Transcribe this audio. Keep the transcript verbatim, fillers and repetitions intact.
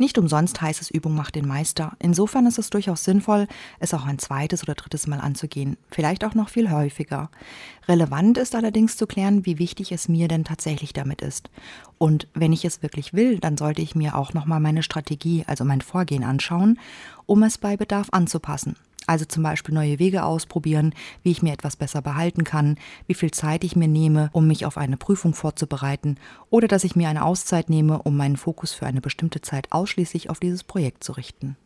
Nicht umsonst heißt es, Übung macht den Meister. Insofern ist es durchaus sinnvoll, es auch ein zweites oder drittes Mal anzugehen. Vielleicht auch noch viel häufiger. Relevant ist allerdings zu klären, wie wichtig es mir denn tatsächlich damit ist. Und wenn ich es wirklich will, dann sollte ich mir auch nochmal meine Strategie, also mein Vorgehen anschauen, um es bei Bedarf anzupassen. Also zum Beispiel neue Wege ausprobieren, wie ich mir etwas besser behalten kann, wie viel Zeit ich mir nehme, um mich auf eine Prüfung vorzubereiten oder dass ich mir eine Auszeit nehme, um meinen Fokus für eine bestimmte Zeit ausschließlich auf dieses Projekt zu richten.